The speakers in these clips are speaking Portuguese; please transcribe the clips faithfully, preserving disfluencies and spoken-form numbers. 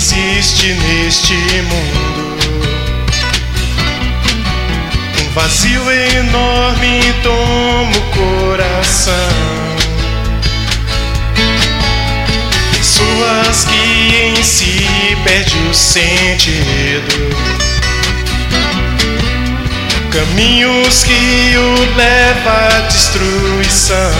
existe neste mundo. Um vazio enorme toma o coração. Pessoas que em si perdem o sentido, caminhos que o levam à destruição.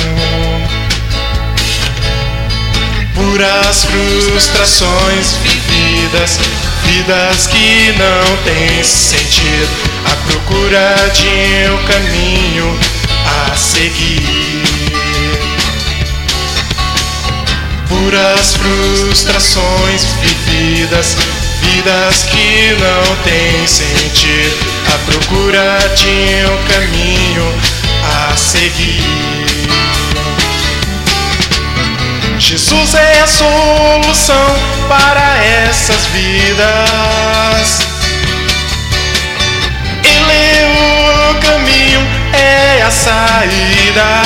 Puras frustrações vividas, vidas que não têm sentido, à procura de um caminho a seguir. Puras frustrações vividas, vidas que não têm sentido, à procura de um caminho a seguir. Jesus é a solução para essas vidas. Ele é o caminho, é a saída.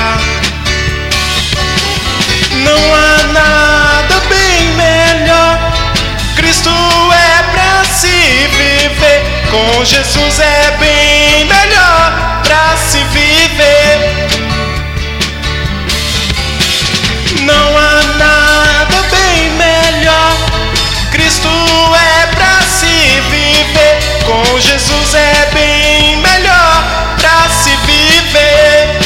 Não há nada bem melhor. Cristo é pra se viver. Com Jesus é bem melhor pra se viver. Não há nada bem melhor. Cristo é pra se viver. Com Jesus é bem melhor pra se viver.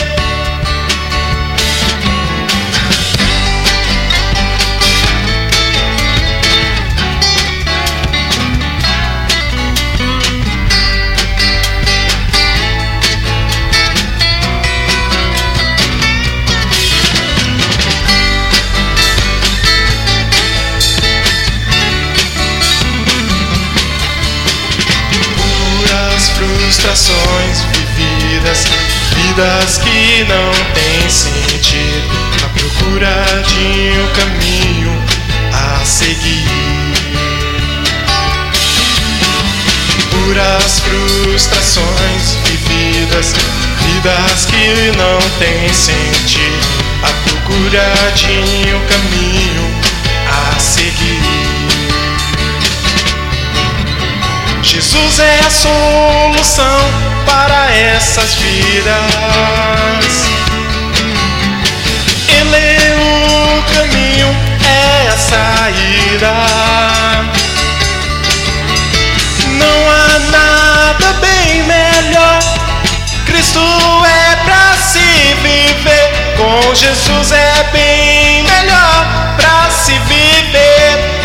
Frustrações vividas, vidas que não têm sentido, à procura de um caminho a seguir. Puras frustrações vividas, vidas que não têm sentido, à procura de um caminho a seguir. Jesus é a solução para essas vidas. Ele é o caminho, é a saída. Não há nada bem melhor. Cristo é pra se viver. Com Jesus é bem melhor pra se viver.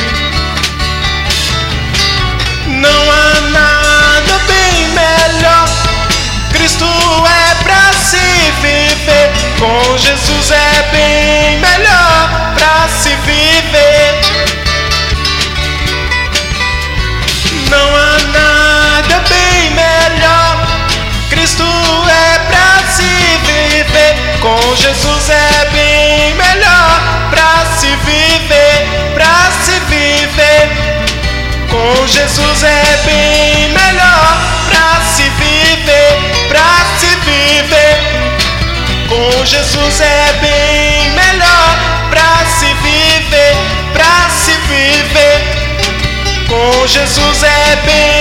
Não há nada bem melhor. Cristo é pra se viver. Com Jesus é bem melhor pra se viver. Não há nada bem melhor. Cristo é pra se viver. Com Jesus é bem melhor pra se viver. Pra se viver. Com Jesus é bem melhor pra se viver, pra se viver. Com Jesus é bem melhor pra se viver, pra se viver. Com Jesus é bem